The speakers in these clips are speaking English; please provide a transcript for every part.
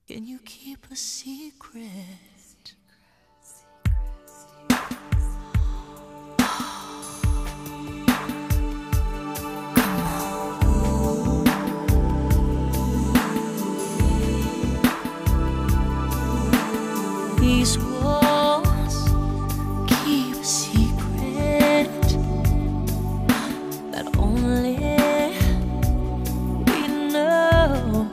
Can you keep a secret? These walls keep a secret that only we know.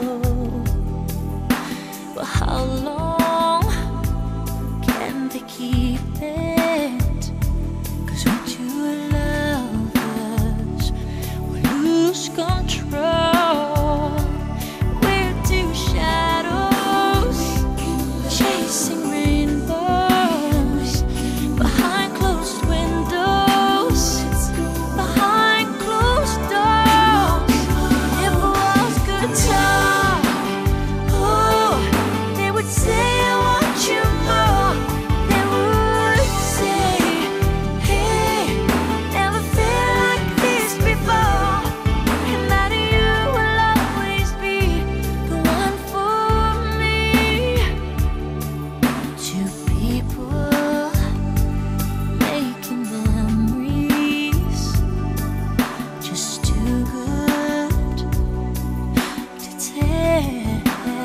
But how long can they keep it? 'Cause when two lovers will lose control, we're two shadows chasing rainbows behind closed windows, behind closed doors. If walls could talk, oh, they would say I want you more. They would say, hey, never felt like this before, and that you will always be the one for me. Two people making memories, just too good to tell.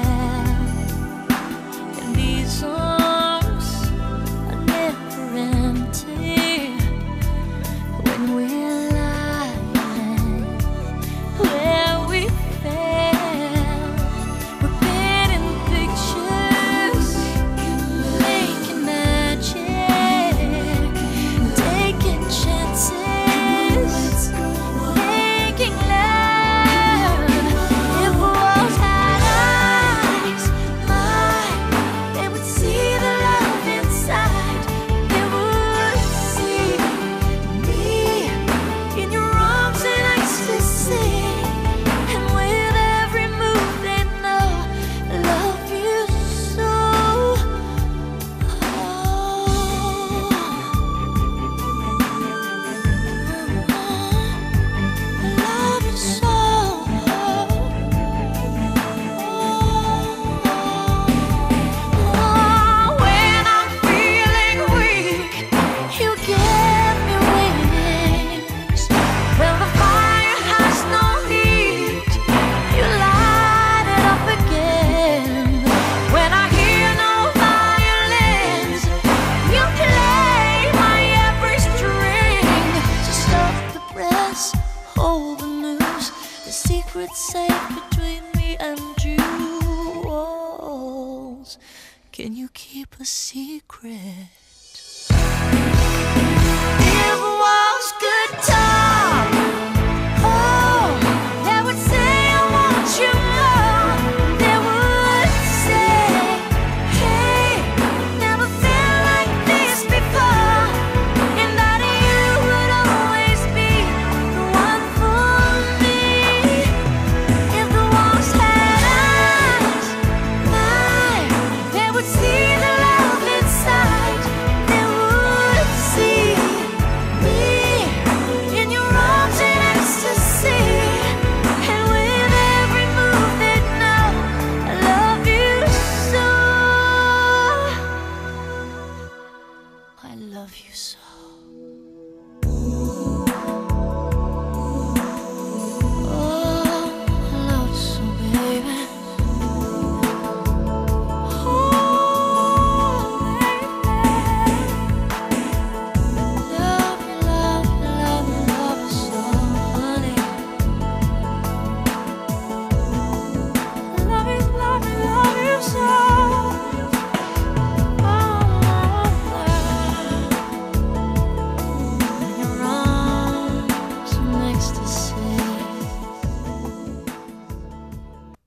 And these arms are never empty when we're lying where we fell. We're painting pictures, making magic, taking chances, making love. If walls had eyes, they would see the love inside. They would see me in your arms in ecstasy, and with every move they know I love you so. I love you so. When I'm feeling weak, you give me wings. When the fire has no heat, you light it up again. When I hear no violins, you play my every string. So stop the press, hold the news. The secret's safe between me and you. Walls, can you keep a secret?